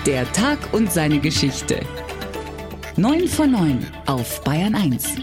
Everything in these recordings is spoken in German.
Der Tag und seine Geschichte. 9 von 9 auf Bayern 1.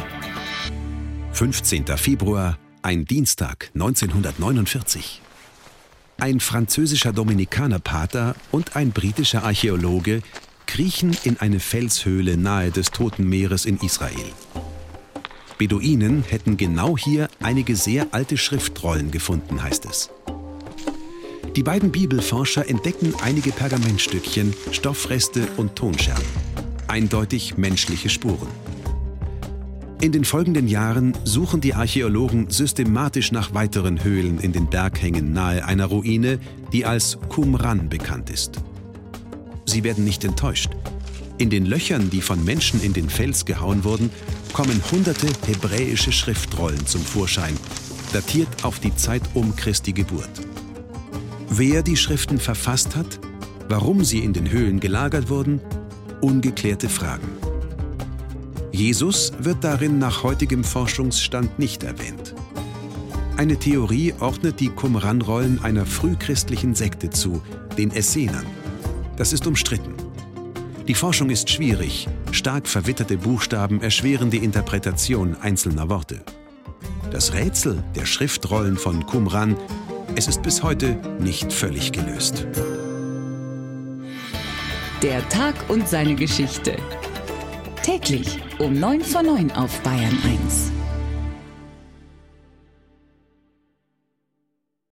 15. Februar, ein Dienstag 1949. Ein französischer Dominikanerpater und ein britischer Archäologe kriechen in eine Felshöhle nahe des Toten Meeres in Israel. Beduinen hätten genau hier einige sehr alte Schriftrollen gefunden, heißt es. Die beiden Bibelforscher entdecken einige Pergamentstückchen, Stoffreste und Tonscherben. Eindeutig menschliche Spuren. In den folgenden Jahren suchen die Archäologen systematisch nach weiteren Höhlen in den Berghängen nahe einer Ruine, die als Qumran bekannt ist. Sie werden nicht enttäuscht. In den Löchern, die von Menschen in den Fels gehauen wurden, kommen hunderte hebräische Schriftrollen zum Vorschein, datiert auf die Zeit um Christi Geburt. Wer die Schriften verfasst hat, warum sie in den Höhlen gelagert wurden, ungeklärte Fragen. Jesus wird darin nach heutigem Forschungsstand nicht erwähnt. Eine Theorie ordnet die Qumran-Rollen einer frühchristlichen Sekte zu, den Essenern. Das ist umstritten. Die Forschung ist schwierig, stark verwitterte Buchstaben erschweren die Interpretation einzelner Worte. Das Rätsel der Schriftrollen von Qumran, es ist bis heute nicht völlig gelöst. Der Tag und seine Geschichte. Täglich um 9 von 9 auf Bayern 1.